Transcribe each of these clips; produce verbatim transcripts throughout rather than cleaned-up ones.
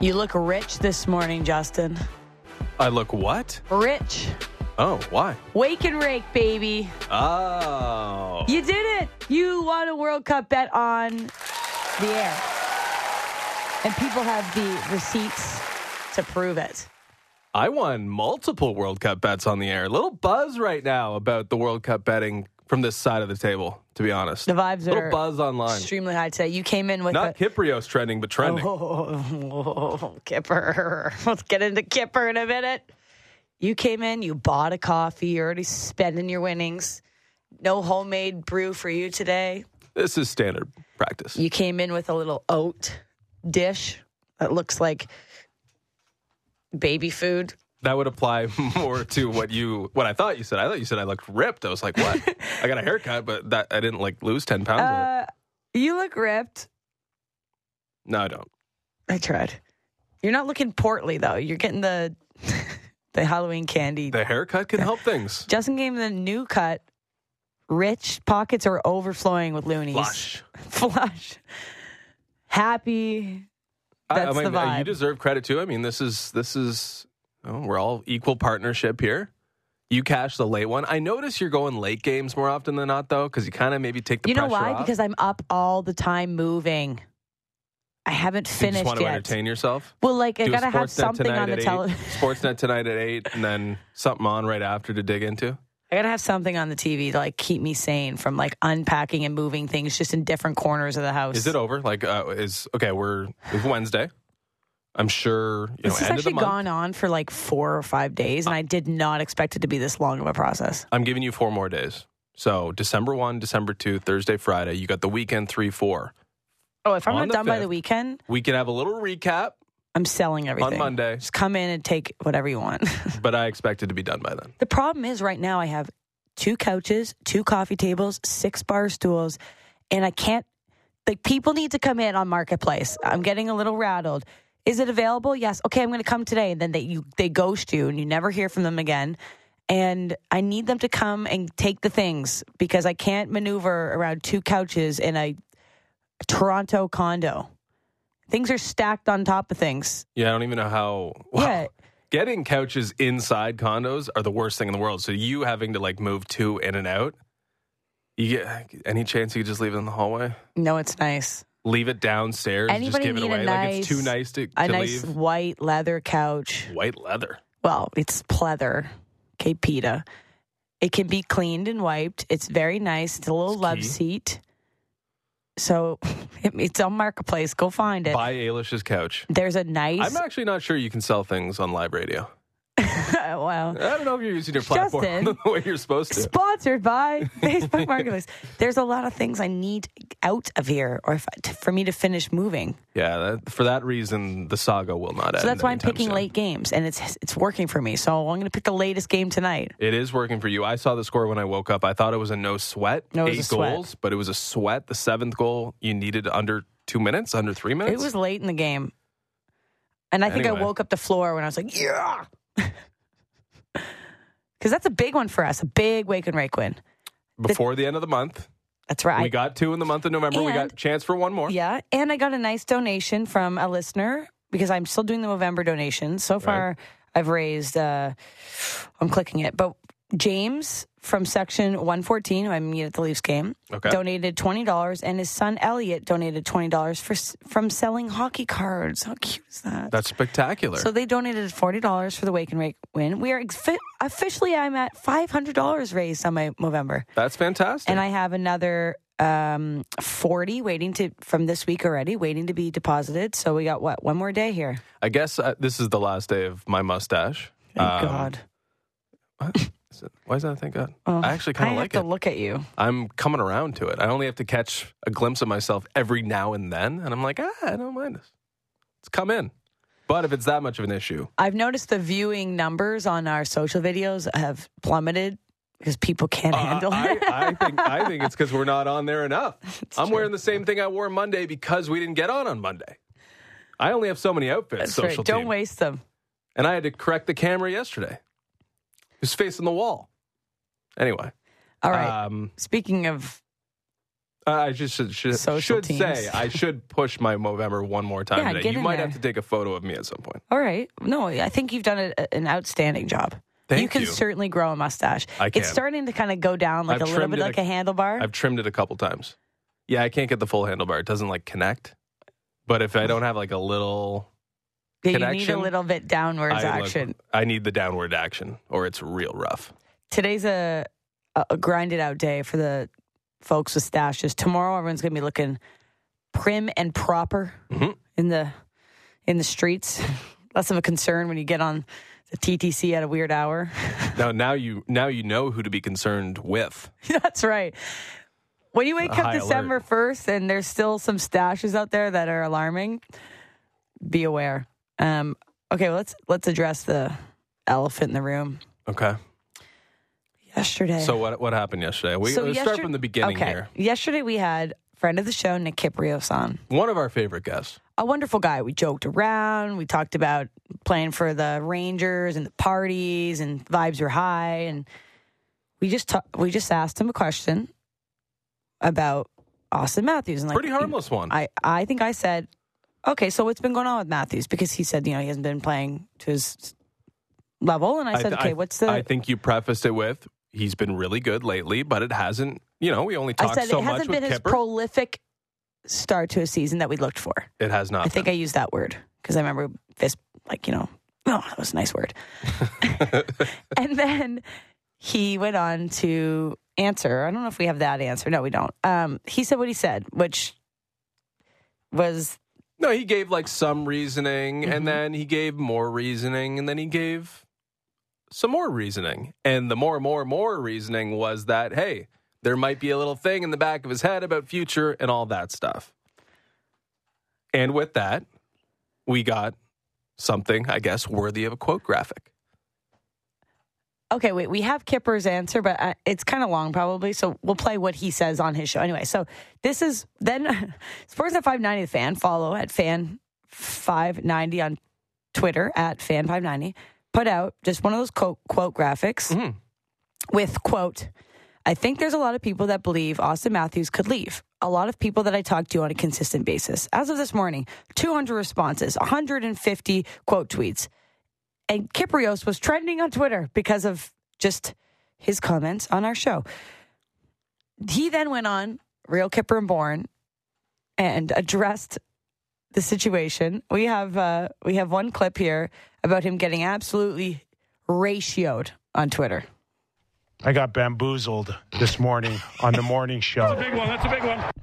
You look rich this morning, Justin. I look what? Rich. Oh, why? Wake and rake, baby. Oh. You did it. You won a World Cup bet on the air. And people have the receipts to prove it. I won multiple World Cup bets on the air. A little buzz right now about the World Cup betting from this side of the table, to be honest. The vibes a little are buzz online. extremely high today. You came in with Not a... Kyprios trending, but trending. Oh, Kipper. Let's get into Kipper in a minute. You came in, you bought a coffee, you're already spending your winnings. No homemade brew for you today. This is standard practice. You came in with a little oat dish that looks like baby food. That would apply more to what you, what I thought you said. I thought you said I looked ripped. I was like, what? I got a haircut, but that I didn't like lose ten pounds. Uh, you look ripped. No, I don't. I tried. You're not looking portly, though. You're getting the the Halloween candy. The haircut can help things. Justin gave me the new cut. Rich pockets are overflowing with loonies. Flush. Flush. Happy. That's I, I mean, the vibe. You deserve credit too. I mean, this is this is oh, we're all equal partnership here. You cash the late one. I notice you're going late games more often than not, though, because you kind of maybe take the You know pressure why? off. Because I'm up all the time moving. I haven't You finished just want to yet. entertain yourself. Well, like I Do a gotta have Sportsnet something tonight on the at eight, television. Sportsnet tonight at eight, and then something on right after to dig into. I gotta have something on the T V to like keep me sane from like unpacking and moving things just in different corners of the house. Is it over? Like, uh, is okay? We're it's Wednesday. I'm sure you This know. has End of the actually month. gone on for like four or five days, and I did not expect it to be this long of a process. I'm giving you four more days. So December first, December second, Thursday, Friday. You got the weekend three, four. Oh, if I'm On not the done by fifth. the weekend, We can have a little recap I'm selling everything. on Monday, Just come in and take whatever you want. but I expect it to be done by then. The problem is right now I have two couches, two coffee tables, six bar stools, and I can't, like, people need to come in on Marketplace. I'm getting a little rattled. Is it available? Yes. Okay, I'm going to come today. And then they you they ghost you and you never hear from them again. And I need them to come and take the things because I can't maneuver around two couches in a Toronto condo. Things are stacked on top of things. Yeah, I don't even know how. Wow. Yeah. Getting couches inside condos are the worst thing in the world. So you having to like move two in and out. You get any chance you could just leave it in the hallway? No, it's nice. Leave it downstairs. Anybody just give it need away. a like nice, it's too nice to, a to nice leave. white leather couch. White leather. Well, it's pleather, Capita. It can be cleaned and wiped. It's very nice. It's a little It's love key. seat. So it, it's on Marketplace. Go find it. Buy Ailish's couch. There's a nice. I'm actually not sure you can sell things on live radio. well, I don't know if you're using your platform Justin, the way you're supposed to. sponsored by Facebook Marketplace. There's a lot of things I need out of here, or if, for me to finish moving. Yeah, that, for that reason, the saga will not end. So that's why I'm anytime picking soon. late games, and it's it's working for me. So I'm going to pick the latest game tonight. It is working for you. I saw the score when I woke up. I thought it was a no sweat, No, it was eight a sweat. goals, but it was a sweat. The seventh goal you needed under two minutes, under three minutes. It was late in the game, and I think Anyway. I woke up the floor when I was like, yeah. Because that's a big one for us, a big wake and rake win. before the end of the month. That's right. We got two in the month of November. we And- got a chance for one more. Yeah, and I got a nice donation from a listener because I'm still doing the November donations. So far, I've raised, uh, I'm clicking it, but James from section one fourteen, who I meet at the Leafs game, Okay. donated twenty dollars, and his son Elliot donated twenty dollars for from selling hockey cards. How cute is that? That's spectacular. So they donated forty dollars for the Wake and Rake win. We are ex- officially, I'm at five hundred dollars raised on my Movember. That's fantastic. And I have another um, forty waiting to from this week already, waiting to be deposited. So we got, what, one more day here? I guess uh, this is the last day of my mustache. Thank Um, God. What? Is it, why is that? Thank God. Oh, I actually kind I of like have it. to look at you. I'm coming around to it. I only have to catch a glimpse of myself every now and then, and I'm like, ah, I don't mind this. It's come in. But if it's that much of an issue, I've noticed the viewing numbers on our social videos have plummeted because people can't uh, handle I, it. I think I think it's because we're not on there enough. I'm true. wearing the same thing I wore Monday because we didn't get on on Monday. I only have so many outfits. That's social right. Don't team. waste them. And I had to correct the camera yesterday. It was facing the wall. Anyway. All right. Um, Speaking of Uh, I just should should, Social should teams. say I should push my Movember one more time Yeah, today. get You in might there. have to take a photo of me at some point. All right. No, I think you've done a, an outstanding job. Thank you can you. certainly grow a mustache. I can. It's starting to kind of go down like I've a little trimmed bit it like a- a handlebar. I've trimmed it a couple times. Yeah, I can't get the full handlebar. It doesn't like connect. But if I don't have like a little Yeah, you need a connection, little bit downwards I, look- action. I need the downward action, or it's real rough. Today's a, a, a grinded out day for the folks with stashes. Tomorrow, everyone's going to be looking prim and proper Mhm. in the in the streets. Less of a concern when you get on the T T C at a weird hour. Now, now you now you know who to be concerned with. That's right. When you wake A up high December alert. first and there's still some stashes out there that are alarming, be aware. Um, okay, well, let's let's address the elephant in the room. Okay. Yesterday. So what what happened yesterday? We So let's start yester- from the beginning okay. here. Yesterday we had friend of the show, Nick Kiprios, on. One of our favorite guests. A wonderful guy. We joked around. We talked about playing for the Rangers and the parties, and vibes were high. And we just ta- we just asked him a question about Austin Matthews. And like, Pretty harmless one. I, I think I said, okay, so what's been going on with Matthews? Because he said, you know, he hasn't been playing to his level. And I said, th- okay, what's the... I think you prefaced it with, he's been really good lately, but it hasn't, you know, we only I talked said so it much hasn't with been his Kipper. prolific start to a season that we looked for. It has not I think I used that word because I remember fist, like, you know, oh, that was a nice word. And then he went on to answer. I don't know if we have that answer. No, we don't. Um, he said what he said, which was, No, he gave like some reasoning, Mhm. and then he gave more reasoning, and then he gave some more reasoning. And the more, more, more reasoning was that, hey, there might be a little thing in the back of his head about future and all that stuff. And with that, we got something, I guess, worthy of a quote graphic. okay, wait, we have Kipper's answer, but uh, it's kind of long probably. So we'll play what he says on his show. Anyway, so this is then Sportsnet five ninety, the fan, follow at fan five ninety on Twitter at fan five ninety, put out just one of those quote, quote graphics Mhm. with, quote, I think there's a lot of people that believe Austin Matthews could leave. A lot of people that I talk to on a consistent basis. As of this morning, two hundred responses, one hundred fifty quote tweets. And Kiprios was trending on Twitter because of just his comments on our show. He then went on Real Kipper and Born and addressed the situation. We have uh, we have one clip here about him getting absolutely ratioed on Twitter. I got bamboozled this morning on the morning show. Big one. That's a big one.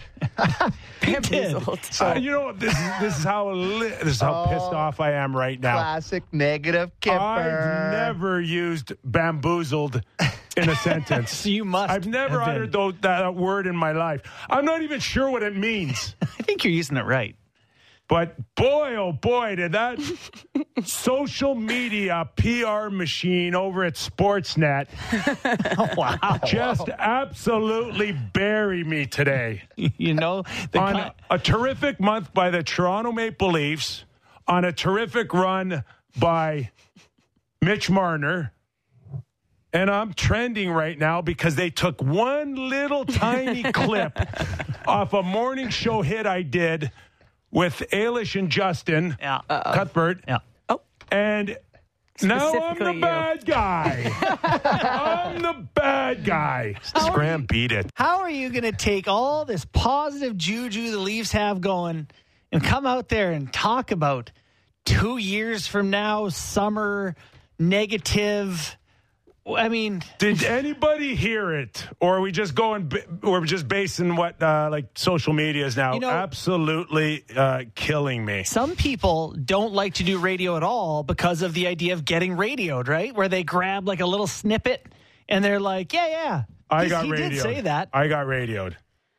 Bamboozled. Uh, you know, this is this is how li- this is how Oh, pissed off I am right now. Classic negative Kipper. I've never used bamboozled in a sentence. You must. I've never have uttered been. those, that word in my life. I'm not even sure what it means. I think you're using it right. But boy, oh boy, did that social media P R machine over at Sportsnet Wow. just absolutely bury me today. You know, the on con- a terrific month by the Toronto Maple Leafs, on a terrific run by Mitch Marner. And I'm trending right now because they took one little tiny clip off a morning show hit I did with Ailish and Justin Yeah. Cuthbert. Yeah. And now I'm the Specifically you. bad guy. I'm the bad guy. Scram beat it. How are you going to take all this positive juju the Leafs have going and come out there and talk about two years from now, summer, negative? I mean, Did anybody hear it, or are we just going? We're just basing what uh, like social media is now You know- absolutely uh, killing me. some people don't like to do radio at all because of the idea of getting radioed, right? Where they grab like a little snippet and they're like, yeah, yeah. I he, got he radioed. did say that. I got radioed.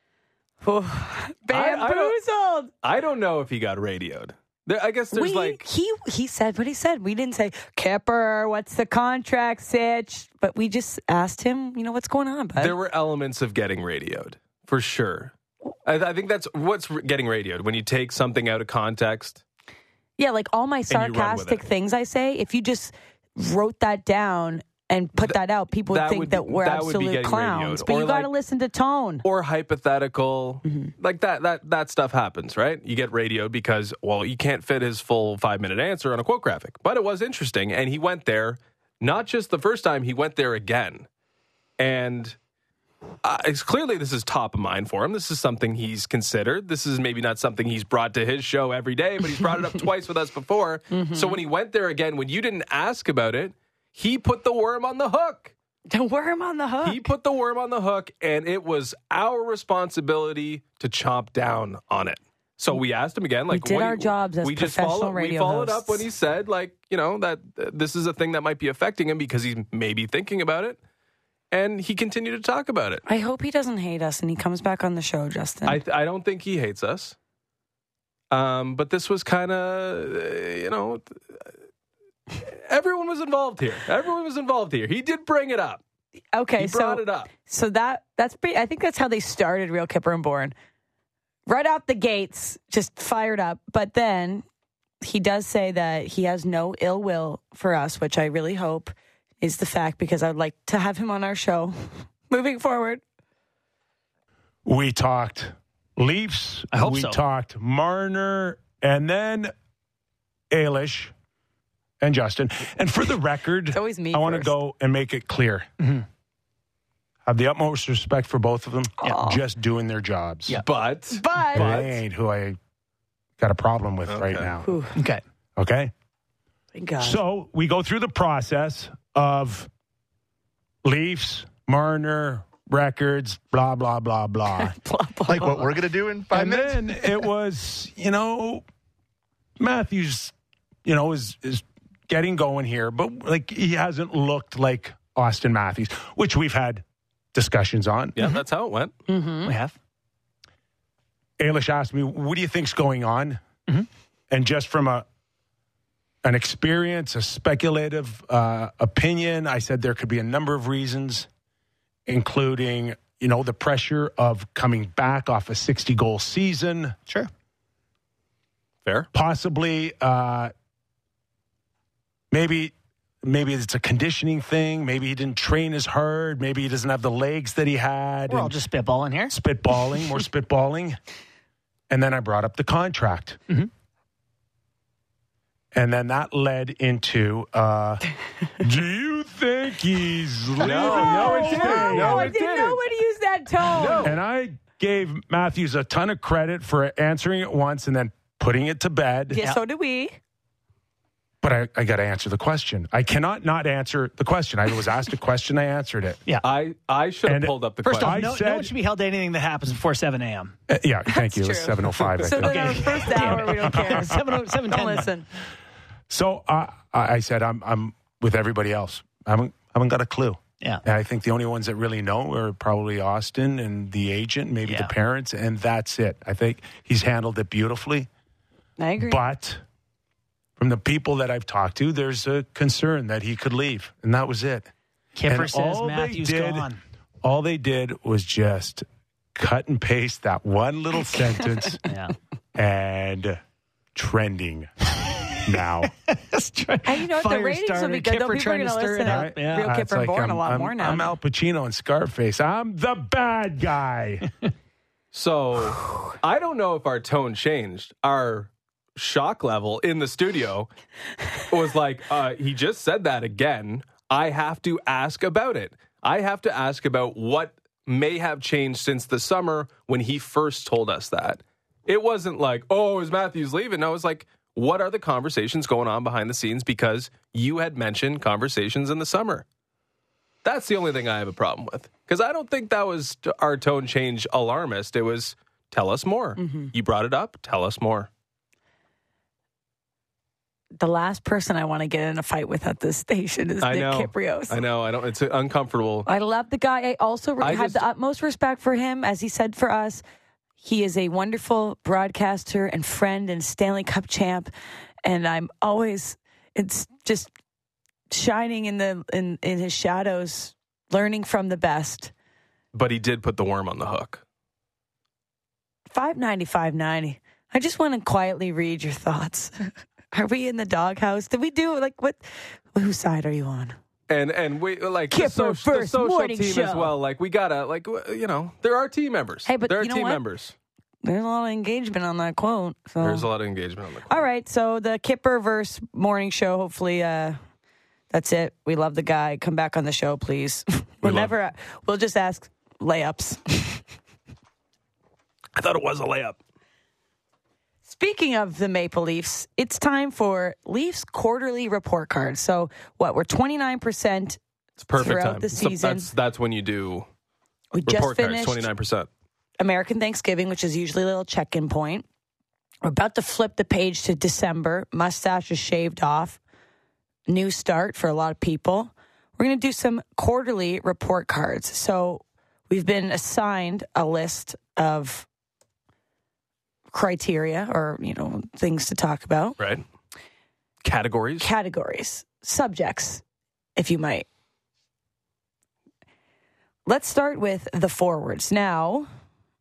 Bamboozled. I don't know if he got radioed. There, I guess there's We, like... he he said what he said. We didn't say, Kipper, what's the contract sitch? But we just asked him, you know, what's going on, bud? There were elements of getting radioed, for sure. I, I think that's what's r- getting radioed. When you take something out of context. Yeah, like all my you run with sarcastic it. things I say, if you just wrote that down and put that out, people would that think would- that we're that would be absolute getting clowns. radioed. But Or you got to like- listen to tone. or hypothetical, Mm-hmm. like that. That that stuff happens, right? You get radioed because, well, you can't fit his full five minute answer on a quote graphic. But it was interesting, and he went there. Not just the first time, he went there again, and uh, it's clearly this is top of mind for him. This is something he's considered. This is maybe not something he's brought to his show every day, but he's brought it up twice with us before. Mm-hmm. So when he went there again, when you didn't ask about it, he put the worm on the hook. The worm on the hook. He put the worm on the hook, and it was our responsibility to chomp down on it. So we asked him again, like, did what do our you- jobs as we just professional followed, radio We followed hosts. up when he said, like, you know, that uh, this is a thing that might be affecting him because he's maybe thinking about it, and he continued to talk about it. I hope he doesn't hate us and he comes back on the show, Justin. I I don't think he hates us, um, but this was kind of, uh, you know, everyone was involved here. Everyone was involved here. He did bring it up. okay, He brought so it up. so that that's pretty, I think that's how they started Real Kipper and Born. Right out the gates, just fired up. But then he does say that he has no ill will for us, which I really hope is the fact, because I'd like to have him on our show moving forward. We talked Leafs. I hope we so. talked Marner, and then Ailish and Justin. And for the record, It's always me I want to first. go and make it clear. Have the utmost respect for both of them. Aw. Just doing their jobs. Yeah. But But, They ain't who I got a problem with right Okay. now. Ooh, Okay. Okay? thank God. So we go through the process of Leafs, Marner, records, blah, blah, blah, blah. Blah, blah, Like blah, what blah. we're going to do in five and minutes? then it was, you know, Matthews, you know, is is getting going here, but like he hasn't looked like Austin Matthews, which we've had discussions on. yeah, that's how it went. We have. Ailish asked me, "What do you think's going on?" And just from a an experience, a speculative uh, opinion, I said there could be a number of reasons, including, you know, the pressure of coming back off a sixty goal season. Sure. Fair. Possibly, uh, maybe, maybe it's a conditioning thing. Maybe he didn't train as hard. Maybe he doesn't have the legs that he had. We're all and just spitballing here. spitballing, more spitballing. And then I brought up the contract. Mhm. And then that led into, uh, do you think he's leaving? no, it to didn't. stay? No, I it didn't know didn't. when to use that tone. And I gave Matthews a ton of credit for answering it once and then putting it to bed. Yeah, so do we. But I, I got to answer the question. I cannot not answer the question. I was asked a question, I answered it. Yeah. I, I should have And pulled up the First question. off, I no, said- no one should be held to anything that happens before seven a.m. Uh, yeah, thank you. It was true. seven oh five, I So think. then our first hour, we don't care. seven oh seven ten. Don't listen. So uh, I I said, I'm I'm with everybody else. I haven't, haven't got a clue. Yeah. And I think the only ones that really know are probably Austin and the agent, maybe Yeah. the parents, and that's it. I think he's handled it beautifully. I agree. But from the people that I've talked to, there's a concern that he could leave, and that was it. Kipper And says all they Matthews did- gone. All they did was just cut and paste that one little sentence Yeah. and trending now. Let's try. And you know what? The Fire ratings will starter, be good. Though Kipper people are trying going to to stir listen it to up. Yeah. Real Uh, Kipper it's and like Born I'm, a lot I'm- more now. I'm Al Pacino and Scarface. I'm the bad guy. So I don't know if our tone changed. Our shock level in the studio was like, uh, he just said that again. I have to ask about it. I have to ask about what may have changed since the summer when he first told us that. It wasn't like, oh, is Matthews leaving? No, it was like, what are the conversations going on behind the scenes? Because you had mentioned conversations in the summer. That's the only thing I have a problem with. Because I don't think that was our tone change alarmist. It was, tell us more. Mm-hmm. You brought it up. Tell us more. The last person I want to get in a fight with at this station is I Nick know. Kyprios. I know. I don't. It's uncomfortable. I love the guy. I also I have just- the utmost respect for him. As he said for us, he is a wonderful broadcaster and friend and Stanley Cup champ. And I'm always, it's just shining in the in, in his shadows, learning from the best. But he did put the worm on the hook. five ninety, five ninety. I just want to quietly read your thoughts. Are we in the doghouse? Did we do like what? Whose side are you on? And and we like Kipper the, social, the first social morning team show. as well. Like we gotta like w- you know there are team members. Hey, but there are you know team what? members. There's a lot of engagement on that quote. So. There's a lot of engagement on the. All right, so the Kipper verse morning show. Hopefully, uh, that's it. We love the guy. Come back on the show, please. we'll love- never. We'll just ask layups. I thought it was a layup. Speaking of the Maple Leafs, it's time for Leafs quarterly report card. So what? We're twenty-nine percent It's perfect throughout time. the So season. that's that's when you do We just report cards. finished Twenty nine percent. American Thanksgiving, which is usually a little check-in point. We're about to flip the page to December. Mustache is shaved off. New start for a lot of people. We're going to do some quarterly report cards. So we've been assigned a list of criteria or, you know, things to talk about. Right. Categories. Categories, subjects, if you might. Let's start with the forwards. Now,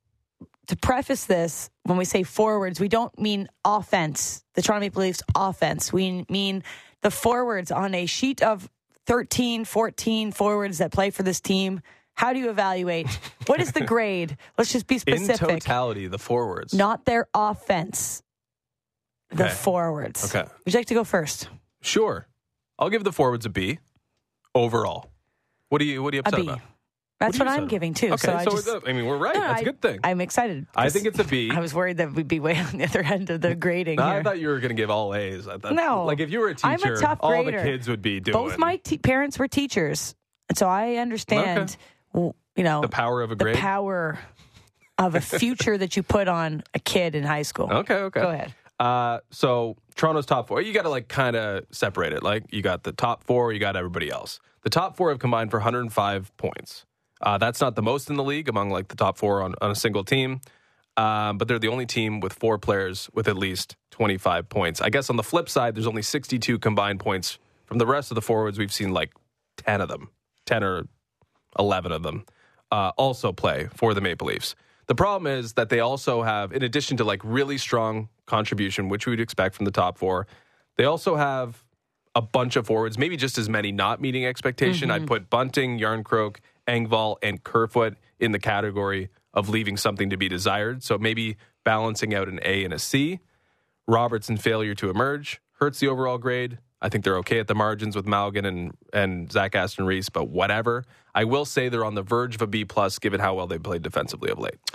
to preface this, when we say forwards, we don't mean offense, the Toronto Maple Leafs offense. We mean the forwards on a sheet of thirteen, fourteen forwards that play for this team. How do you evaluate? What is the grade? Let's just be specific. In totality, the forwards. Not their offense, the Okay. forwards. Okay. Would you like to go first? Sure. I'll give the forwards a B overall. What do you what are you A upset B. about? That's What what, are you I'm upset giving about? too. Okay, so I so just, I mean we're right. No, That's I- a good thing. I'm excited. I think it's a B. I was worried that we'd be way on the other end of the grading. No, here. I thought you were going to give all A's. I thought, No. like if you were a I'm a teacher, tough all the grader. kids would be doing Both my te- parents were teachers, and so I understand. w You know, the power of a the grade. power of a future that you put on a kid in high school. Okay, okay. Go ahead. Uh, so Toronto's top four, you got to like kind of separate it. Like you got the top four, you got everybody else. The top four have combined for one hundred five points. Uh, that's not the most in the league among like the top four on, on a single team. Um, but they're the only team with four players with at least twenty-five points. I guess on the flip side, there's only sixty-two combined points from the rest of the forwards. We've seen like ten of them, ten or eleven of them uh, also play for the Maple Leafs. The problem is that they also have, in addition to like really strong contribution, which we would expect from the top four, they also have a bunch of forwards, maybe just as many not meeting expectation. Mm-hmm. I'd put Bunting, Yarncroke, Engvall, and Kerfoot in the category of leaving something to be desired. So maybe balancing out an A and a C. Robertson failure to emerge hurts the overall grade. I think they're okay at the margins with Malgin and, and Zach Aston Reese, but whatever. I will say they're on the verge of a B plus, given how well they played defensively of late.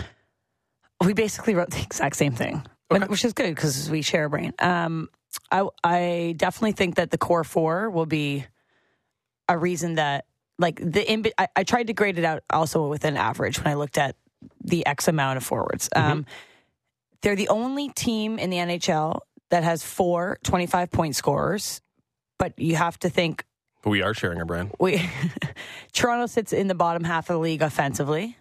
We basically wrote the exact same thing, Okay. which is good because we share a brain. Um, I, I definitely think that the core four will be a reason that, like, the in, I, I tried to grade it out also with an average when I looked at the X amount of forwards. Um, they're the only team in the N H L that has four twenty-five point scorers, but you have to think We are sharing a brand. we Toronto sits in the bottom half of the league offensively,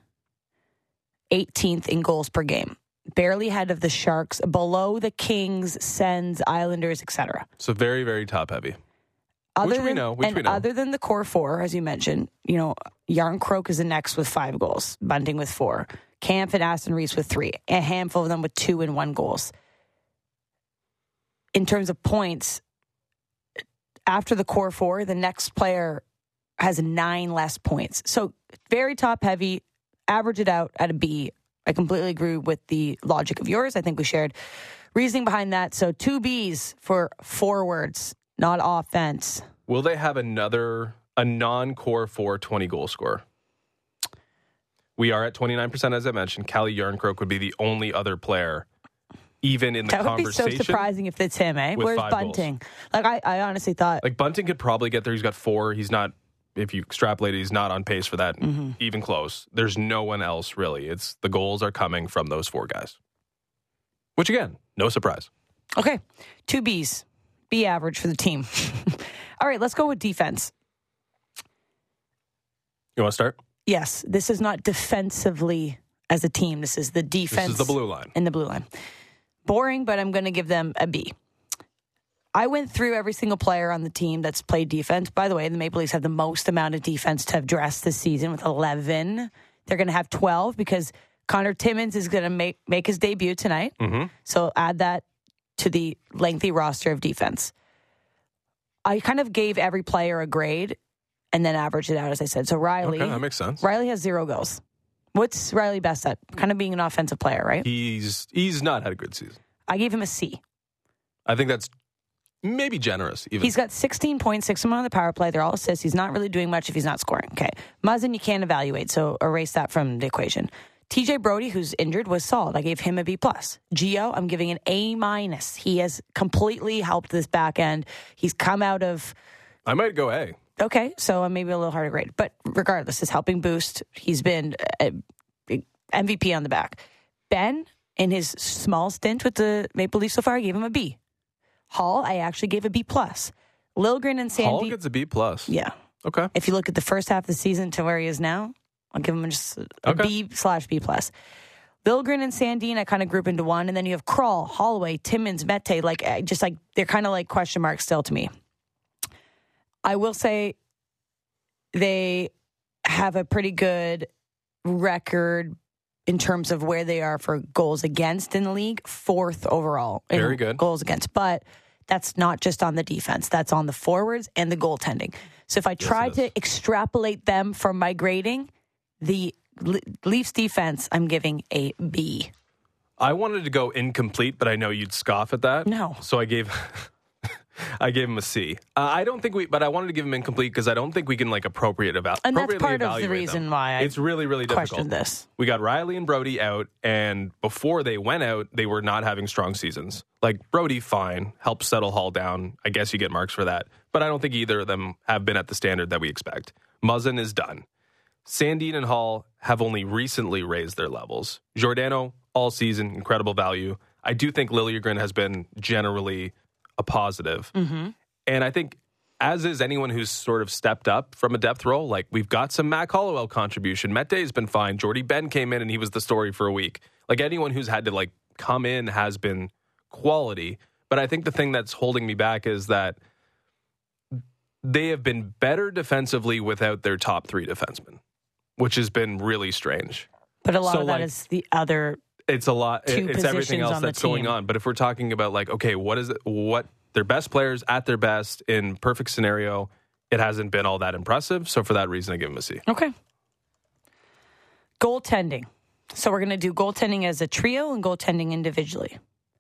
eighteenth in goals per game, barely ahead of the Sharks, below the Kings, Sens, Islanders, et cetera. So very, very top heavy. Other Which than, we know, which and we know. other than the core four, as you mentioned, you know, Yarncroke is the next with five goals, Bunting with four, Camp and Aston Reese with three, a handful of them with two and one goals. In terms of points, after the core four, the next player has nine less points. So very top heavy, average it out at a B. I completely agree with the logic of yours. I think we shared reasoning behind that. So two Bs for forwards, not offense. Will they have another, a non-core four twenty goal scorer? We are at twenty-nine percent, as I mentioned. Callie Yarncroke would be the only other player, even in the That would be so conversation. surprising if it's him, eh? with Where's five Bunting? Like, I, I honestly thought, Like Bunting could probably get there. He's got four. He's not, if you extrapolate it, he's not on pace for that, Mm-hmm. even close. There's no one else, really. It's the goals are coming from those four guys. Which, again, no surprise. okay, two Bs, B average for the team. All right, let's go with defense. You want to start? Yes, this is not defensively as a team. This is the defense. This is the blue line. In the blue line. Boring, but I'm going to give them a B. I went through every single player on the team that's played defense. By the way, the Maple Leafs have the most amount of defense to have dressed this season with eleven. They're going to have twelve because Connor Timmins is going to make, make his debut tonight. Mm-hmm. So add that to the lengthy roster of defense. I kind of gave every player a grade. and then average it out, as I said. So Riley, Okay, that makes sense. Riley has zero goals. What's Riley best at? Kind of being an offensive player, right? He's he's not had a good season. I gave him a C. I think that's maybe generous. Even He's got sixteen point six on the power play. They're all assists. He's not really doing much if he's not scoring. Okay. Muzzin, you can't evaluate, so erase that from the equation. T J Brody, who's injured, was solid. I gave him a B plus. Gio, I'm giving an A minus. He has completely helped this back end. He's come out of. I might go A. Okay, so maybe a little harder grade. But regardless, is helping boost. He's been a, a M V P on the back. Ben, in his small stint with the Maple Leafs so far, I gave him a B. Hall, I actually gave a B plus. Liljegren and Sandy. Hall gets a B plus. Yeah. Okay. If you look at the first half of the season to where he is now, I'll give him just a Okay. B slash B plus. Liljegren and Sandin, I kind of group into one, and then you have Kroll, Holloway, Timmins, Mete. Like I just like they're kind of like question marks still to me. I will say they have a pretty good record in terms of where they are for goals against in the league, fourth overall in Very good. goals against. But that's not just on the defense. That's on the forwards and the goaltending. So if I try it to is. extrapolate them from my grading, the Le- Leafs defense, I'm giving a B. I wanted to go incomplete, but I know you'd scoff at that. No. So I gave I gave him a C. Uh, I don't think we, but I wanted to give him incomplete because I don't think we can like appropriate about. And that's appropriately part of the evaluate reason them. why I it's really really difficult. questioned this. We got Riley and Brody out, and before they went out, they were not having strong seasons. Like Brody, fine, helped settle Hall down. I guess you get marks for that, but I don't think either of them have been at the standard that we expect. Muzzin is done. Sandin and Hall have only recently raised their levels. Giordano, all season, incredible value. I do think Liljegren has been generally a positive. Mm-hmm. And I think, as is anyone who's sort of stepped up from a depth role, like we've got some Mac Hollowell contribution. Mete has been fine. Jordy Ben came in and he was the story for a week. Like anyone who's had to like come in has been quality. But I think the thing that's holding me back is that they have been better defensively without their top three defensemen, which has been really strange. But a lot So, of that like, is the other. It's a lot. Two It's everything positions else on the that's going team. on. But if we're talking about like, okay, what is it? What their best players at their best in perfect scenario, it hasn't been all that impressive. So for that reason, I give them a C. Okay. Goaltending. So we're going to do goaltending as a trio and goaltending individually.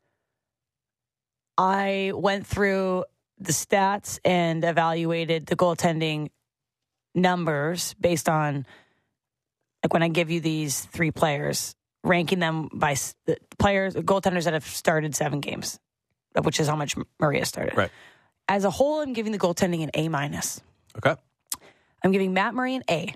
I went through the stats and evaluated the goaltending numbers based on, like when I give you these three players, ranking them by s- the players, goaltenders that have started seven games, which is how much Maria started. Right. As a whole, I'm giving the goaltending an A minus. Okay. I'm giving Matt Murray an A.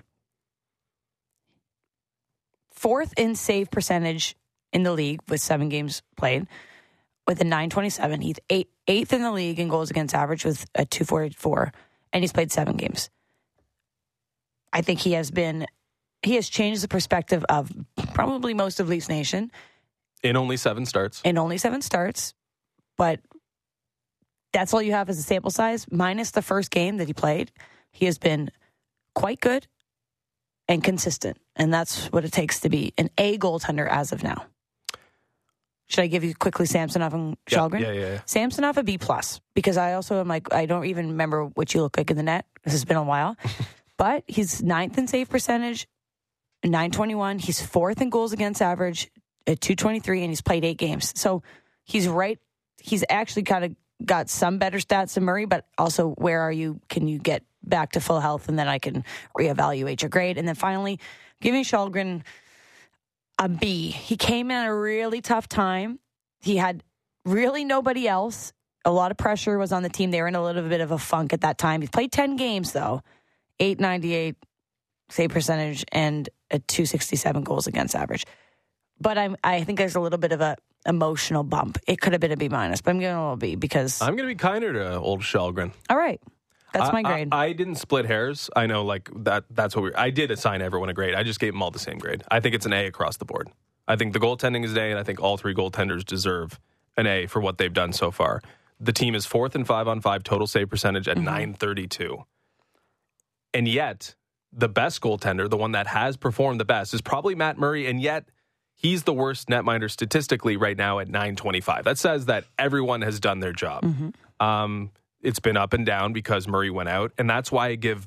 Fourth in save percentage in the league with seven games played with a nine twenty-seven. He's eight, eighth in the league in goals against average with a two forty-four, and he's played seven games. I think he has been, he has changed the perspective of probably most of Leafs Nation In only seven starts. in only seven starts, but that's all you have as a sample size. Minus the first game that he played, he has been quite good and consistent, and that's what it takes to be an A goaltender as of now. Should I give you quickly Samsonov and Yeah, Shalgren? yeah, yeah, yeah. Samsonov a B plus because I also am like I don't even remember what you look like in the net. This has been a while, but he's ninth in save percentage, nine twenty-one. He's fourth in goals against average at two twenty-three, and he's played eight games. So he's right. He's actually kind of got some better stats than Murray, but also where are you? Can you get back to full health, and then I can reevaluate your grade. And then finally, giving Shalgren a B. He came in at a really tough time. He had really nobody else. A lot of pressure was on the team. They were in a little bit of a funk at that time. He played ten games, though. eight ninety-eight save percentage and a two sixty-seven goals against average. But I'm, I think there's a little bit of a emotional bump. It could have been a B minus, but I'm giving it a little B because... I'm going to be kinder to old Shalgren. all right. That's my I- grade. I, I didn't split hairs. I know, like that. That's what we. I did assign everyone a grade. I just gave them all the same grade. I think it's an A across the board. I think the goaltending is an A, and I think all three goaltenders deserve an A for what they've done so far. The team is fourth and five on five total save percentage at Mm-hmm. nine thirty-two, and yet the best goaltender, the one that has performed the best, is probably Matt Murray, and yet he's the worst netminder statistically right now at nine twenty-five. That says that everyone has done their job. Mm-hmm. Um, it's been up and down because Murray went out, and that's why I give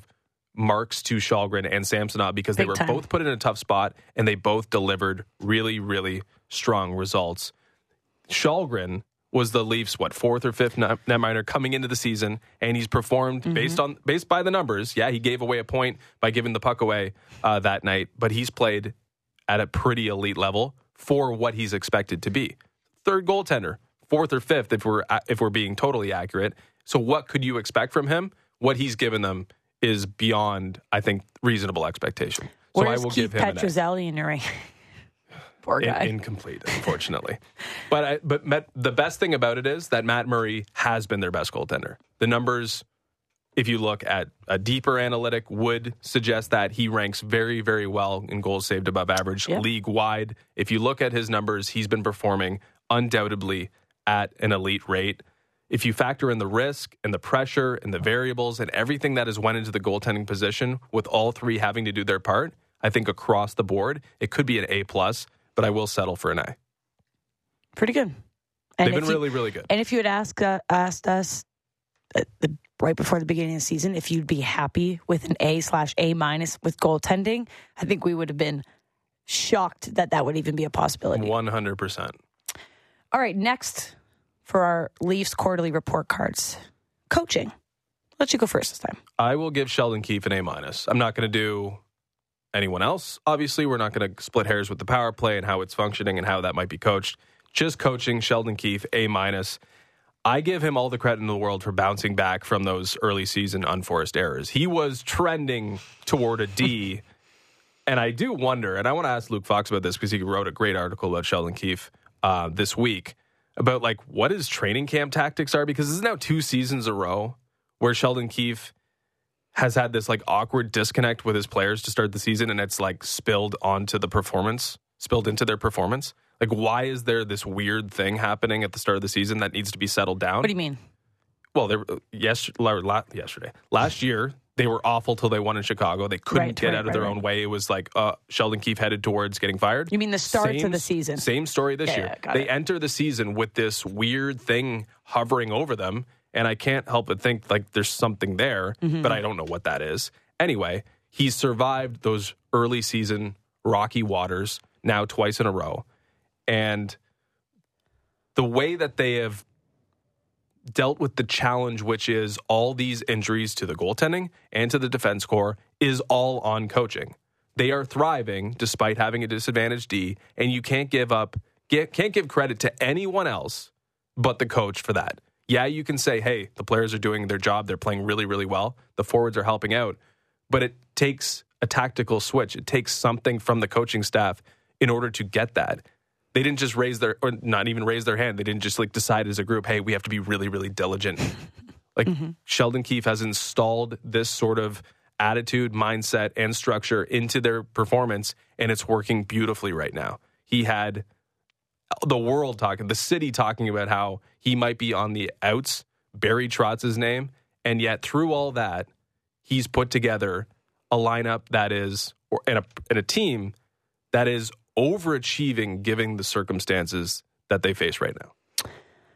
marks to Shalgren and Samsonov because Big they were time. both put in a tough spot and they both delivered really, really strong results. Shalgren was the Leafs, what, fourth or fifth net- netminder coming into the season, and he's performed mm-hmm. based on based by the numbers. Yeah, he gave away a point by giving the puck away uh, that night, but he's played at a pretty elite level for what he's expected to be. Third goaltender, fourth or fifth, if we're if we're being totally accurate. So what could you expect from him? What he's given them is beyond, I think, reasonable expectation. So Where's I will Keith give him Petruzzelli in your ring? Poor guy. In, incomplete, unfortunately. but I, but Matt, the best thing about it is that Matt Murray has been their best goaltender. The numbers, if you look at a deeper analytic, would suggest that he ranks very, very well in goals saved above average yeah. league-wide. If you look at his numbers, he's been performing undoubtedly at an elite rate. If you factor in the risk and the pressure and the variables and everything that has went into the goaltending position, with all three having to do their part, I think across the board, it could be an A plus. But I will settle for an A. Pretty good. And They've been you, really, really good. And if you had asked, uh, asked us uh, the, right before the beginning of the season if you'd be happy with an A slash A minus with goaltending, I think we would have been shocked that that would even be a possibility. one hundred percent. All right, next for our Leafs quarterly report cards. Coaching. I'll let you go first this time. I will give Sheldon Keefe an A minus. I'm not going to do anyone else. Obviously, we're not going to split hairs with the power play and how it's functioning and how that might be coached. Just coaching, Sheldon Keefe, A minus. I give him all the credit in the world for bouncing back from those early season unforced errors. He was trending toward a D, and I do wonder, and I want to ask Luke Fox about this because he wrote a great article about Sheldon Keefe uh, this week about like what his training camp tactics are, because this is now two seasons in a row where Sheldon Keefe has had this like awkward disconnect with his players to start the season, and it's like spilled onto the performance, spilled into their performance. Like, why is there this weird thing happening at the start of the season that needs to be settled down? What do you mean? Well, they were, yes, la, yesterday, last year, they were awful till they won in Chicago. They couldn't Right, get right, out of right, their right. own way. It was like uh, Sheldon Keefe headed towards getting fired. You mean the start Same- of the season? Same story this Yeah, year. yeah, got They it. enter the season with this weird thing hovering over them, and I can't help but think like there's something there, Mm-hmm. but I don't know what that is. Anyway, he's survived those early season rocky waters now twice in a row, and the way that they have dealt with the challenge, which is all these injuries to the goaltending and to the defense core, is all on coaching. They are thriving despite having a disadvantaged D, and you can't give up, get, can't give credit to anyone else but the coach for that. Yeah, you can say, hey, the players are doing their job. They're playing really, really well. The forwards are helping out. But it takes a tactical switch. It takes something from the coaching staff in order to get that. They didn't just raise their, or not even raise their hand. They didn't just like decide as a group, hey, we have to be really, really diligent. Like mm-hmm. Sheldon Keefe has installed this sort of attitude, mindset, and structure into their performance, and it's working beautifully right now. He had the world talking, the city talking about how he might be on the outs, Barry Trotz's name, and yet through all that, he's put together a lineup that is, or and a, and a team that is overachieving given the circumstances that they face right now.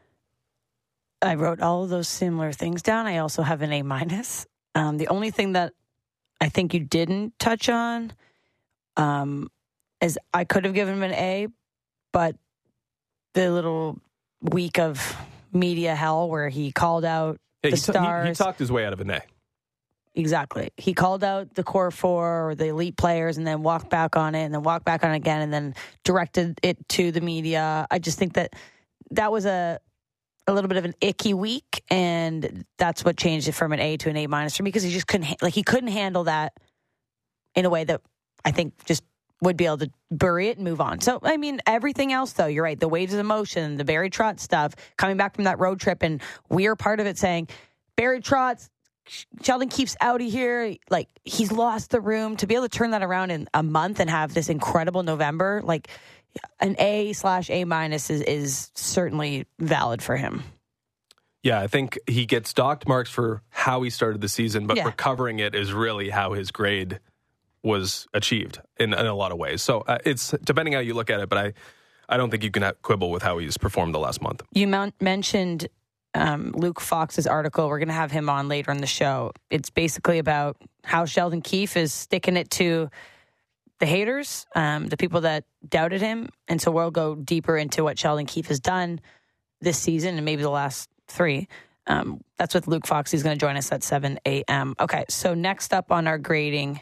I wrote all of those similar things down. I also have an A minus. Um, the only thing that I think you didn't touch on um, is I could have given him an A, but the little week of media hell where he called out Yeah, the he, t- stars. he, he talked his way out of an A. Exactly. He called out the core four or the elite players and then walked back on it and then walked back on it again and then directed it to the media. I just think that that was a a little bit of an icky week, and that's what changed it from an A to an A minus for me, because he just couldn't, like, he couldn't handle that in a way that I think just would be able to bury it and move on. So, I mean, everything else, though, you're right. The waves of emotion, the Barry Trotz stuff, coming back from that road trip, and we're part of it saying, Barry Trotz, Sheldon Keefe's out of here. Like, he's lost the room. To be able to turn that around in a month and have this incredible November, like, an A slash A minus is, is certainly valid for him. Yeah, I think he gets docked marks for how he started the season, but Yeah. recovering it is really how his grade was achieved in, in a lot of ways. So uh, it's depending how you look at it, but I, I don't think you can have quibble with how he's performed the last month. You mount, mentioned um, Luke Fox's article. We're going to have him on later in the show. It's basically about how Sheldon Keefe is sticking it to the haters, um, the people that doubted him. And so we'll go deeper into what Sheldon Keefe has done this season and maybe the last three. Um, that's with Luke Fox. He's going to join us at seven a.m. Okay, so next up on our grading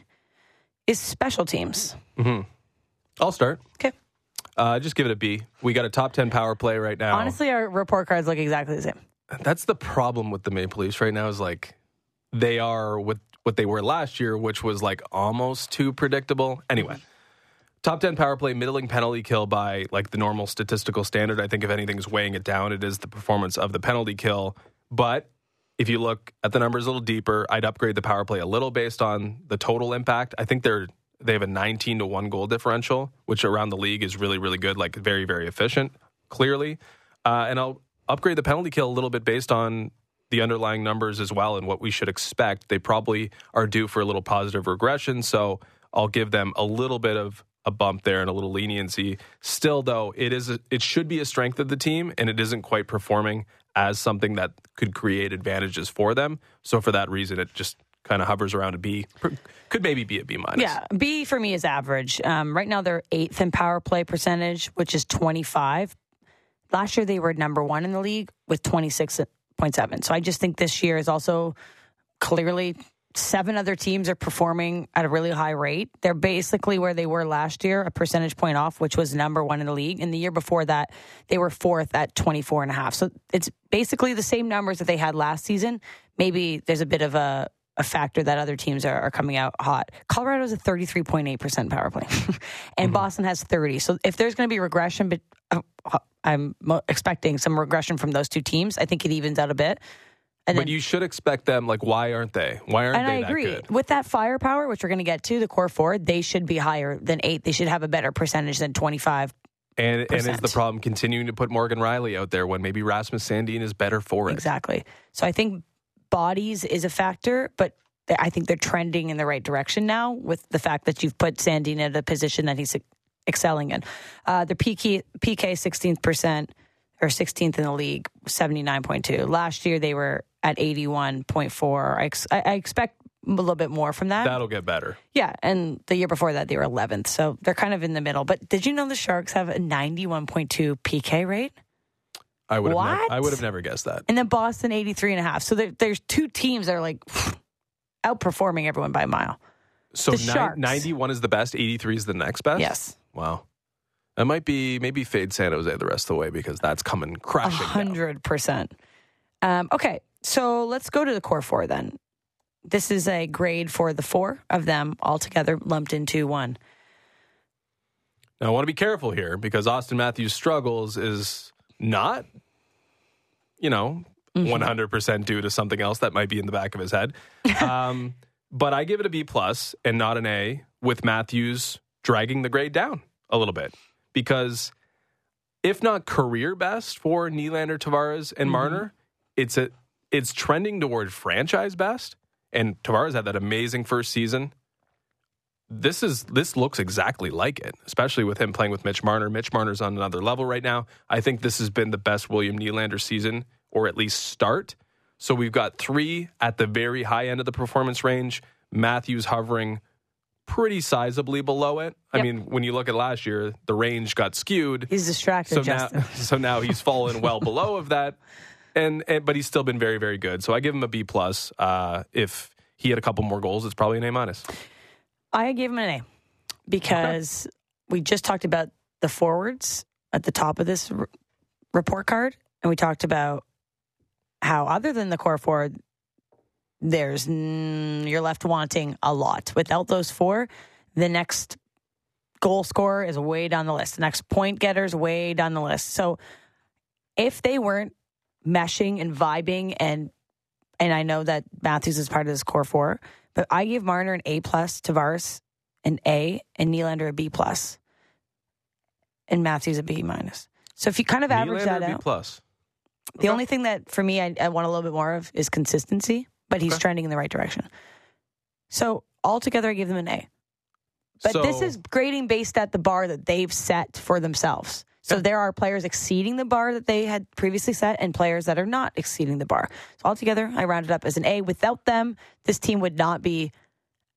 is special teams. Mm-hmm. I'll start. Okay. Uh, just give it a B. We got a top ten power play right now. Honestly, our report cards look exactly the same. That's the problem with the Maple Leafs right now is like they are what, what they were last year, which was like almost too predictable. Anyway, top ten power play, middling penalty kill by like the normal statistical standard. I think if anything's weighing it down, it is the performance of the penalty kill. But if you look at the numbers a little deeper, I'd upgrade the power play a little based on the total impact. I think they're they have a nineteen to one goal differential, which around the league is really, really good, like very, very efficient, clearly. Uh, and I'll upgrade the penalty kill a little bit based on the underlying numbers as well and what we should expect. They probably are due for a little positive regression, so I'll give them a little bit of a bump there and a little leniency. Still, though, it is a, it should be a strength of the team, and it isn't quite performing as something that could create advantages for them. So for that reason, it just kind of hovers around a B. Could maybe be a B minus. Yeah, B for me is average. Um, right now they're eighth in power play percentage, which is twenty-five. Last year they were number one in the league with twenty-six point seven. So I just think this year is also clearly seven other teams are performing at a really high rate. They're basically where they were last year, a percentage point off, which was number one in the league. And the year before that, they were fourth at twenty-four and a half. So it's basically the same numbers that they had last season. Maybe there's a bit of a, a factor that other teams are, are coming out hot. Colorado has a thirty-three point eight percent power play, and mm-hmm. Boston has thirty. So if there's going to be regression, but uh, I'm expecting some regression from those two teams. I think it evens out a bit. And but then, you should expect them, like, why aren't they? Why aren't and they I that agree. good? With that firepower, which we're going to get to, the core four, they should be higher than eight. They should have a better percentage than twenty-five. And, and is the problem continuing to put Morgan Riley out there when maybe Rasmus Sandin is better for it? Exactly. So I think bodies is a factor, but I think they're trending in the right direction now with the fact that you've put Sandin at a position that he's excelling in. Uh, the P K, P K sixteenth percent or sixteenth in the league, seventy-nine point two. Last year they were at eighty-one point four. I, ex- I expect a little bit more from that. That'll get better. Yeah, and the year before that they were eleventh, so they're kind of in the middle. But did you know the Sharks have a ninety-one point two P K rate? I would have What? nev- I would have never guessed that. And then Boston eighty-three and a half. So there, there's two teams that are like outperforming everyone by a mile. So The ni- Sharks. ninety-one is the best, eighty-three is the next best? Yes. Wow. That might be, maybe fade San Jose the rest of the way because that's coming A crashing down. hundred percent. Um, okay, so let's go to the core four then. This is a grade for the four of them all together lumped into one. Now, I want to be careful here because Austin Matthews' struggles is not, you know, Mm-hmm. one hundred percent due to something else that might be in the back of his head. Um, but I give it a B plus and not an A with Matthews dragging the grade down a little bit because if not career best for Nylander, Tavares, and Mm-hmm. Marner, it's a it's trending toward franchise best. And Tavares had that amazing first season. This is this looks exactly like it, especially with him playing with Mitch Marner. Mitch Marner's on another level right now. I think this has been the best William Nylander season, or at least start. So we've got three at the very high end of the performance range. Matthews hovering pretty sizably below it. I Yep. mean, when you look at last year, the range got skewed. He's distracted, So Justin. now, so now he's fallen well below of that, and, and but he's still been very, very good. So I give him a B plus. Uh, if he had a couple more goals, it's probably an A minus. I gave him an A because okay. we just talked about the forwards at the top of this r- report card, and we talked about how other than the core four, there's mm, you're left wanting a lot. Without those four, the next goal scorer is way down the list. The next point getter is way down the list. So if they weren't meshing and vibing, and and I know that Matthews is part of this core four, but I give Marner an A plus, Tavares an A, and Nylander a B plus, and Matthews a B minus. So if you kind of average Nylander that B out, plus. the Okay. only thing that for me I, I want a little bit more of is consistency, but he's Okay. trending in the right direction. So altogether, I give them an A. But So- this is grading based at the bar that they've set for themselves. So there are players exceeding the bar that they had previously set and players that are not exceeding the bar. So altogether, I rounded up as an A. Without them, this team would not be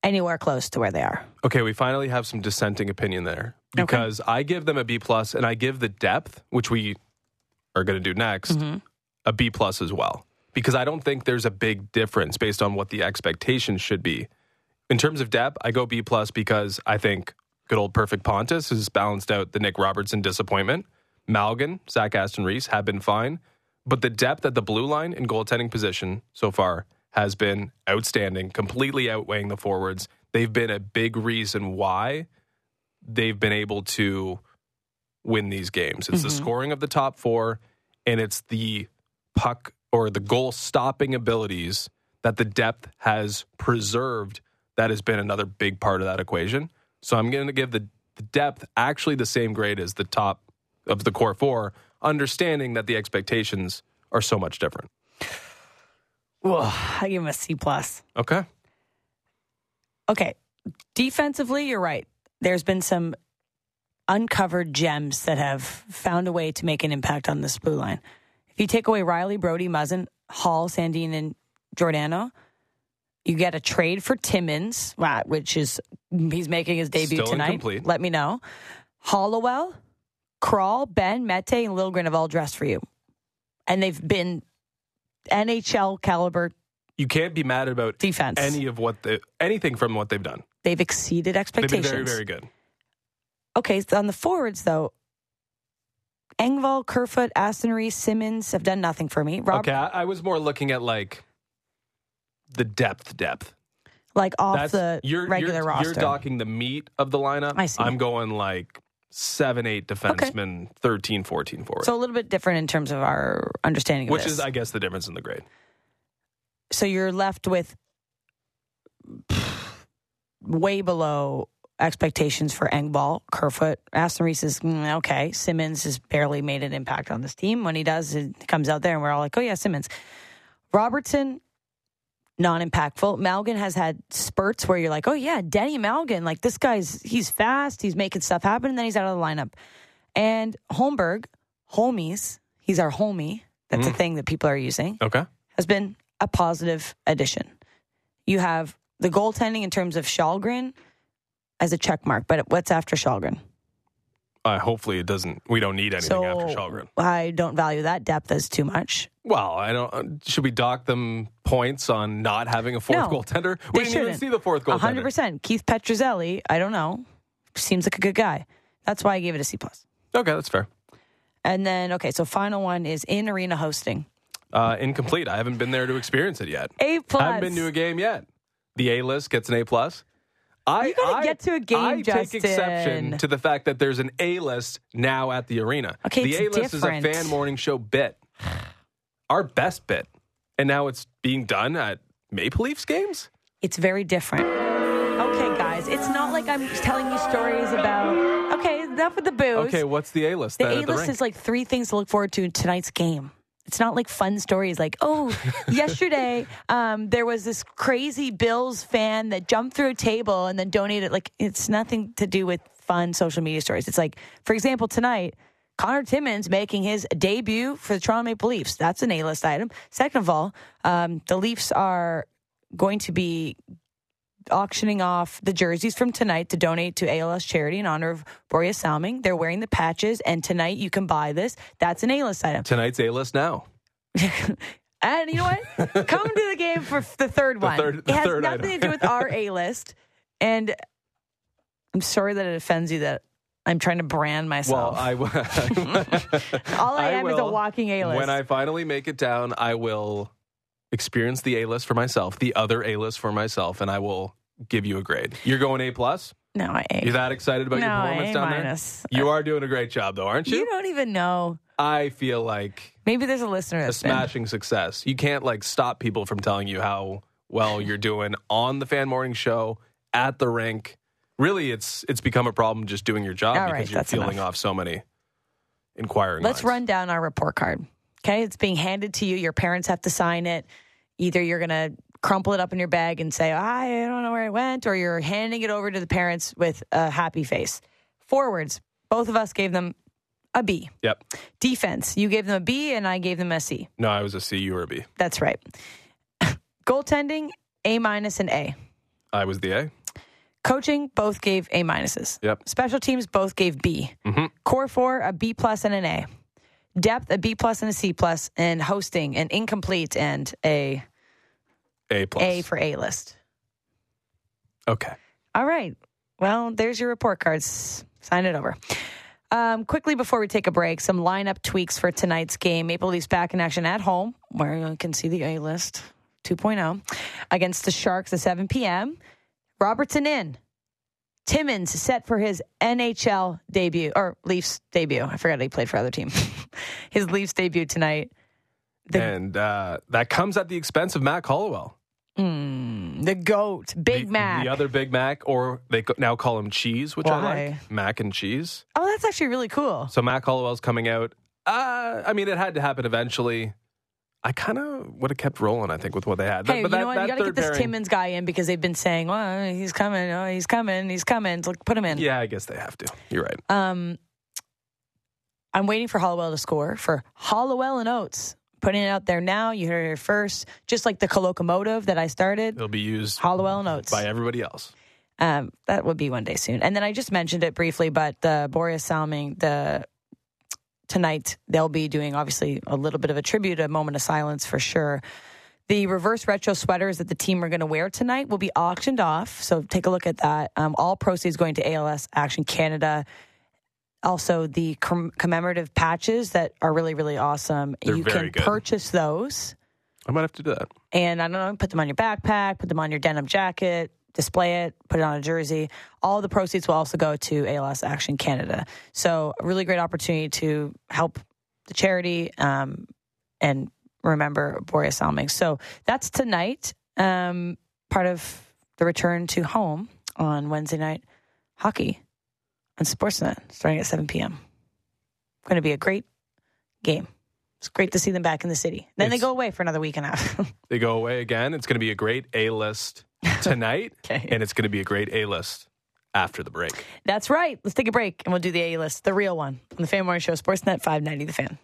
anywhere close to where they are. Okay, we finally have some dissenting opinion there because okay. I give them a B plus, and I give the depth, which we are going to do next, mm-hmm. a B plus as well. Because I don't think there's a big difference based on what the expectations should be. In terms of depth, I go B plus because I think good old Perfect Pontus has balanced out the Nick Robertson disappointment. Malgin, Zach Aston Reese have been fine. But the depth at the blue line and goaltending position so far has been outstanding, completely outweighing the forwards. They've been a big reason why they've been able to win these games. It's mm-hmm. the scoring of the top four, and it's the puck or the goal stopping abilities that the depth has preserved. That has been another big part of that equation. So I'm going to give the, the depth actually the same grade as the top of the core four, understanding that the expectations are so much different. Well, I give him a C plus. Okay. Okay. Defensively, you're right. There's been some uncovered gems that have found a way to make an impact on this blue line. If you take away Riley, Brody, Muzzin, Hall, Sandin, and Giordano, you get a trade for Timmins, which is, he's making his debut Still tonight. Incomplete. Let me know. Hollowell, Kral, Ben, Mete, and Liljegren have all dressed for you. And they've been N H L caliber. You can't be mad about defense. Any of what the anything from what they've done. They've exceeded expectations. They've been very, very good. Okay, so on the forwards, though, Engvall, Kerfoot, Aston Reese, Simmons have done nothing for me. Rob, okay, I, I was more looking at like the depth, depth. Like off That's, the you're, regular you're, roster. You're docking the meat of the lineup. I see. I'm going like seven, eight defensemen, okay. thirteen, fourteen forward. So a little bit different in terms of our understanding of Which this. is, I guess, the difference in the grade. So you're left with way below expectations for Engvall, Kerfoot. Aston Reese is, mm, okay. Simmons has barely made an impact on this team. When he does, it comes out there and we're all like, oh, yeah, Simmons. Robertson, non-impactful. Malgin has had spurts where you're like, oh, yeah, Denny Malgin. Like, this guy's, he's fast. He's making stuff happen, and then he's out of the lineup. And Holmberg, homies, he's our homie. That's mm. a thing that people are using. Okay. Has been a positive addition. You have the goaltending in terms of Shalgren as a check mark, but what's after Shalgren? Uh, hopefully it doesn't, we don't need anything so after Shalgren. I don't value that depth as too much. Well, I don't. Should we dock them points on not having a fourth no, goaltender? We didn't shouldn't. even see the fourth goaltender. one hundred percent. Keith Petruzzelli, I don't know. Seems like a good guy. That's why I gave it a C plus. Okay, that's fair. And then, okay, so final one is in arena hosting. Uh, incomplete. I haven't been there to experience it yet. A plus. I haven't been to a game yet. The A list gets an A plus. I, you gotta I, get to a game, I Justin. take exception to the fact that there's an A list now at the arena. Okay, the it's A list different. is a fan morning show bit, our best bit, and now it's being done at Maple Leafs games. It's very different. Okay, guys, it's not like I'm telling you stories about. Okay, enough with the booze. Okay, what's the A list? The A list is like three things to look forward to in tonight's game. It's not like fun stories like, oh, yesterday um, there was this crazy Bills fan that jumped through a table and then donated. Like, it's nothing to do with fun social media stories. It's like, for example, tonight, Connor Timmins making his debut for the Toronto Maple Leafs. That's an A-list item. Second of all, um, the Leafs are going to be auctioning off the jerseys from tonight to donate to A L S charity in honor of Borje Salming. They're wearing the patches, and tonight you can buy this. That's an A-list item. Tonight's A-list now. And you know what? Come to the game for the third one. The third, the it has third nothing item. to do with our A-list. And I'm sorry that it offends you that I'm trying to brand myself. Well, I All I, I am will, is a walking A-list. When I finally make it down, I will experience the A-list for myself, the other A-list for myself, and I will give you a grade. You're going A plus? No, I A. You're that excited about no, your performance A down minus. there? You are doing a great job, though, aren't you? You don't even know. I feel like maybe there's a listener a that's smashing been. success. You can't like stop people from telling you how well you're doing on the Fan Morning Show, at the rink. Really, it's it's become a problem just doing your job All because right, you're that's feeling enough. off so many inquiring Let's minds. run down our report card. Okay, it's being handed to you. Your parents have to sign it. Either you're going to crumple it up in your bag and say, I don't know where it went, or you're handing it over to the parents with a happy face. Forwards, both of us gave them a B. Yep. Defense, you gave them a B and I gave them a C. No, I was a C, you were a B. That's right. Goaltending, A minus and A. I was the A. Coaching, both gave A minuses. Yep. Special teams, both gave B. Mm-hmm. Core four, a B plus and an A. Depth, a B plus and a C plus. And hosting, an incomplete and a A plus. A for A list. Okay. All right. Well, there's your report cards. Sign it over. Um, quickly before we take a break, some lineup tweaks for tonight's game. Maple Leafs back in action at home, where you can see the A list two point oh, against the Sharks at seven p.m. Robertson in. Timmins set for his N H L debut, or Leafs debut. I forgot he played for other team. His Leafs debut tonight. The, and uh, that comes at the expense of Mac Hollowell. mm, the GOAT, Big the, Mac. The other Big Mac, or they co- now call him Cheese, which Why? I like. Mac and Cheese. Oh, that's actually really cool. So Mac Hollowell's coming out. Uh, I mean, it had to happen eventually. I kind of would have kept rolling, I think, with what they had. Hey, but you that, know what? You got to get this pairing, Timmins guy in because they've been saying, well, he's coming, oh, he's coming, he's coming. So put him in. Yeah, I guess they have to. You're right. Um, I'm waiting for Hollowell to score for Hollowell and Oates. Putting it out there now. You heard it here first. Just like the locomotive that I started. It'll be used Hollowell and Oates. by everybody else. Um, that would be one day soon. And then I just mentioned it briefly, but the Boreas Salming, the tonight they'll be doing obviously a little bit of a tribute, a moment of silence for sure. The reverse retro sweaters that the team are going to wear tonight will be auctioned off. So take a look at that. Um, all proceeds going to A L S Action Canada. Also, the com- commemorative patches that are really, really awesome. They're you very can good. Purchase those. I might have to do that. And I don't know, put them on your backpack, put them on your denim jacket, display it, put it on a jersey. All the proceeds will also go to A L S Action Canada. So a really great opportunity to help the charity um, and remember Boreas Salming. So that's tonight, um, part of the return to home on Wednesday night hockey on Sportsnet starting at seven p.m. Going to be a great game. It's great to see them back in the city. Then It's- they go away for another week and a half. They go away again. It's going to be a great A-list tonight, Okay. and it's going to be a great A-list after the break. That's right. Let's take a break and we'll do the A-list, the real one, on the Fan Morning Show, Sportsnet five ninety The Fan.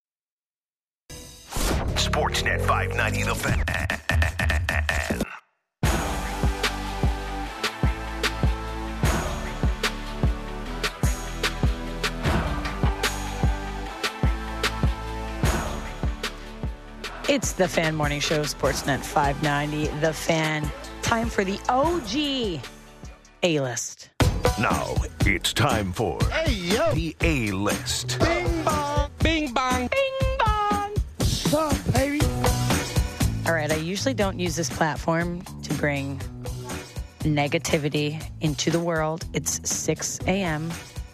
Sportsnet five ninety The Fan. It's the Fan Morning Show, Sportsnet five ninety The Fan. Time for the O G A-list. Now it's time for Hey, yo. the A-list. Bing bong. Bing bong. Bing bong! What's up, baby? All right, I usually don't use this platform to bring negativity into the world. It's six a.m.,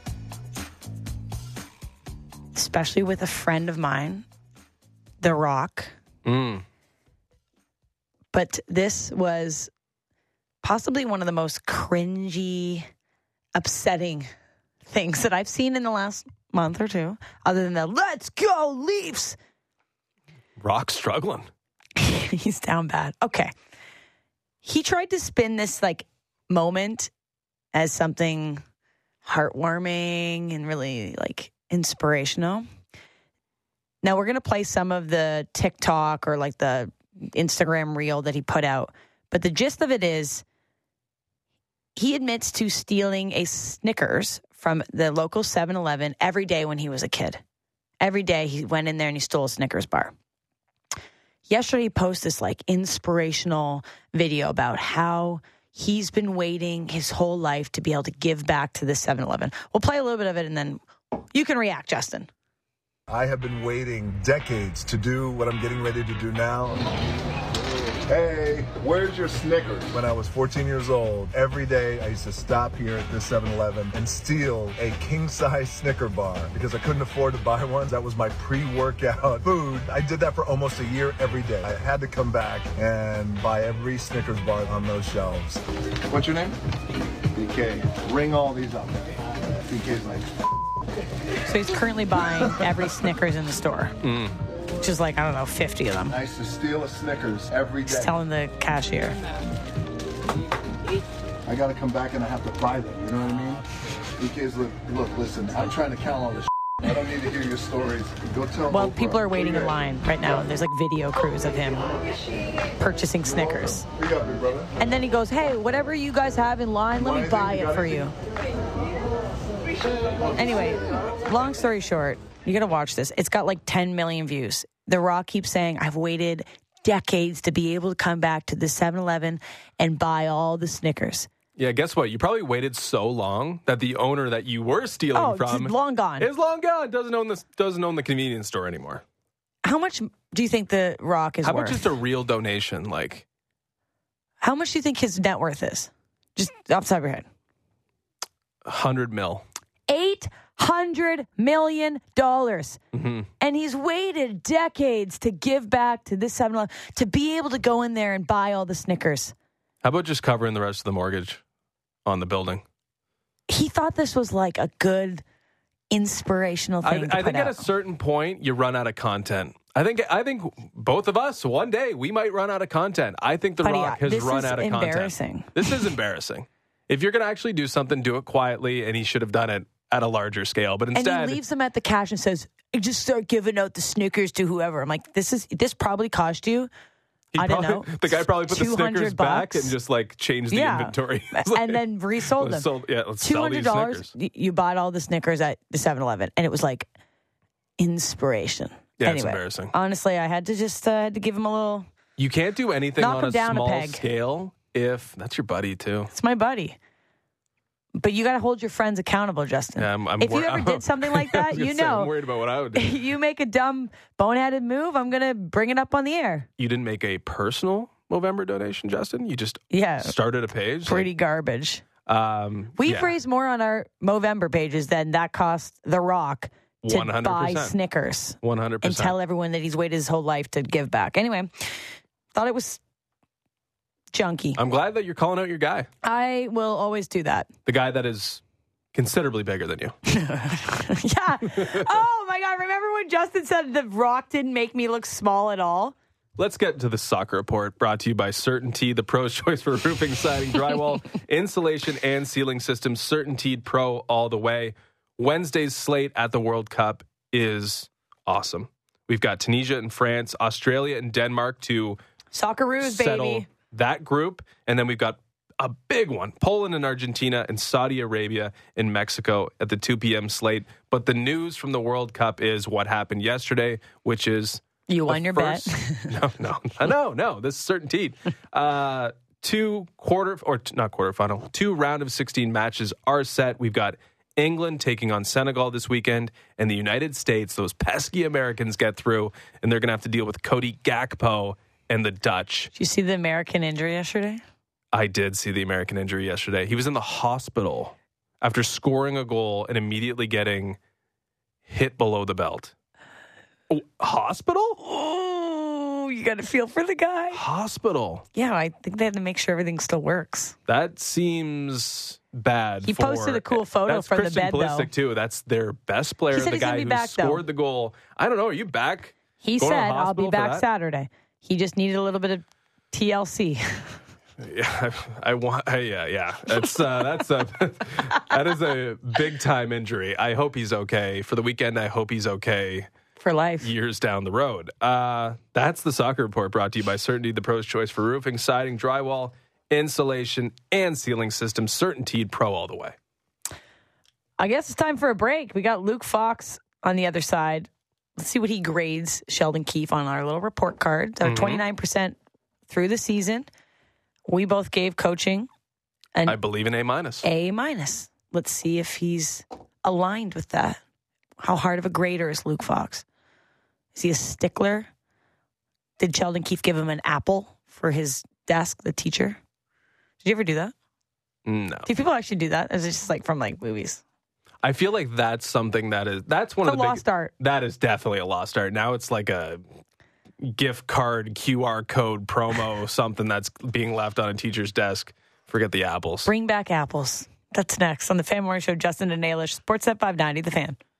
especially with a friend of mine, The Rock. Mm. But this was possibly one of the most cringy, upsetting things that I've seen in the last month or two, other than the "Let's go Leafs." Rock struggling. He's down bad. Okay. He tried to spin this like moment as something heartwarming and really like inspirational. Now we're going to play some of the TikTok or like the Instagram reel that he put out. But the gist of it is he admits to stealing a Snickers from the local seven eleven every day when he was a kid. Every day he went in there and he stole a Snickers bar. Yesterday he posted this like inspirational video about how he's been waiting his whole life to be able to give back to the seven eleven. We'll play a little bit of it and then you can react, Justin. I have been waiting decades to do what I'm getting ready to do now. Hey, where's your Snickers? When I was fourteen years old, every day I used to stop here at this seven eleven and steal a king-size Snicker bar because I couldn't afford to buy one. That was my pre-workout food. I did that for almost a year every day. I had to come back and buy every Snickers bar on those shelves. What's your name? B K. Ring all these up. B K's like... So he's currently buying every Snickers in the store, Mm. which is like, I don't know, fifty of them. I used to steal a Snickers every day. He's telling the cashier. I gotta come back and I have to buy them, you know what I mean? B K's look, look, listen, I'm trying to count all this shit. I don't need to hear your stories. Go tell Well, Oprah. people are waiting in Okay. line right now, and there's like video crews of him purchasing Snickers. Big up, big brother. And then he goes, hey, whatever you guys have in line, let me Want anything? buy You it got for you. Anyway, long story short, you got to watch this. It's got like ten million views. The Rock keeps saying, I've waited decades to be able to come back to the seven eleven and buy all the Snickers. Yeah, guess what? You probably waited so long that the owner that you were stealing Oh, it's from long gone. is long gone. Doesn't own this. Doesn't own the convenience store anymore. How much do you think the Rock is How worth? about just a real donation? Like How much do you think his net worth is? Just off the top of your head. a hundred mil. eight hundred million dollars. Mm-hmm. And he's waited decades to give back to this seven eleven, to be able to go in there and buy all the Snickers. How about just covering the rest of the mortgage on the building? He thought this was like a good inspirational I, thing to I put think out. at a certain point you run out of content. I think I think both of us one day we might run out of content. I think The Buddy, Rock has this run is out of embarrassing. content. This is embarrassing. If you're going to actually do something, do it quietly, and he should have done it at a larger scale. But and instead, he leaves them at the cash and says, just start giving out the Snickers to whoever. I'm like, this is this probably cost you, he I don't probably- know, the guy probably put the two hundred Snickers back bucks. and just like changed the Yeah. inventory. It's like, and then resold them. let's sold- yeah, let's Two sell hundred these dollars. Snickers. You bought all the Snickers at the seven eleven, and it was like inspiration. Yeah, it's anyway, embarrassing. Honestly, I had to just uh, had to give him a little. You can't do anything Knock on him a down a small peg. scale if that's your buddy too. It's my buddy. But you got to hold your friends accountable, Justin. Yeah, I'm, I'm if you wor- ever did something like I that, was gonna you say, I'm know, worried about what I would do. you make a dumb, boneheaded move, I'm gonna bring it up on the air. You didn't make a personal Movember donation, Justin. You just Yeah, started a page. pretty garbage. Like, um, We've yeah, raised more on our Movember pages than that cost The Rock to one hundred buy percent. Snickers one hundred and percent. tell everyone that he's waited his whole life to give back. Anyway, thought it was junky. I'm glad that you're calling out your guy, I will always do that. the guy that is considerably bigger than you. Yeah. Oh my God. Remember when Justin said The Rock didn't make me look small at all? Let's get to the soccer report, brought to you by Certainty, the pro's choice for roofing, siding, drywall, insulation, and ceiling systems. Certainty Pro all the way. Wednesday's slate at the World Cup is awesome. We've got Tunisia and France, Australia and Denmark to Socceroos, settle baby. that group. And then we've got a big one, Poland and Argentina and Saudi Arabia and Mexico at the two p.m. slate. But the news from the World Cup is what happened yesterday, which is You won the your first- bet. no, no, no, no. This is certainty. Uh, two quarter or t- not quarterfinal, two round of sixteen matches are set. We've got England taking on Senegal this weekend, and the United States. Those pesky Americans get through, and they're going to have to deal with Cody Gakpo and the Dutch. Did you see the American injury yesterday? I did see the American injury yesterday. He was in the hospital after scoring a goal and immediately getting hit below the belt. Oh, hospital? Oh, you got to feel for the guy. Hospital. Yeah, I think they had to make sure everything still works. That seems bad. He for- posted a cool photo that's from the Christian bed, though. Pulisic, too. That's their best player, He said the he's gonna guy be who back, though. scored the goal. I don't know. Are you back? He Going to the said, I'll be hospital for back that? Saturday. He just needed a little bit of T L C. Yeah, I, I want. I, yeah, yeah. That's uh, that's a that is a big time injury. I hope he's okay for the weekend. I hope he's okay For life. years down the road. Uh, that's the soccer report, brought to you by Certainty, the pro's choice for roofing, siding, drywall, insulation, and ceiling systems. Certainty Pro all the way. I guess it's time for a break. We got Luke Fox on the other side. Let's see what he grades Sheldon Keefe on our little report card. So Mm-hmm. twenty-nine percent through the season. We both gave coaching an I believe in A minus. A minus. Let's see if he's aligned with that. How hard of a grader is Luke Fox? Is he a stickler? Did Sheldon Keefe give him an apple for his desk, the teacher? Did you ever do that? No, Do people actually do that? Or is it just like from like movies? I feel like that's something that is that's one It's of a the lost big, art. That is definitely a lost art. Now it's like a gift card Q R code promo, something that's being left on a teacher's desk. Forget the apples. Bring back apples. That's next on the Fan Morning Show. Justin and Nailish, Sportsnet five ninety, The Fan.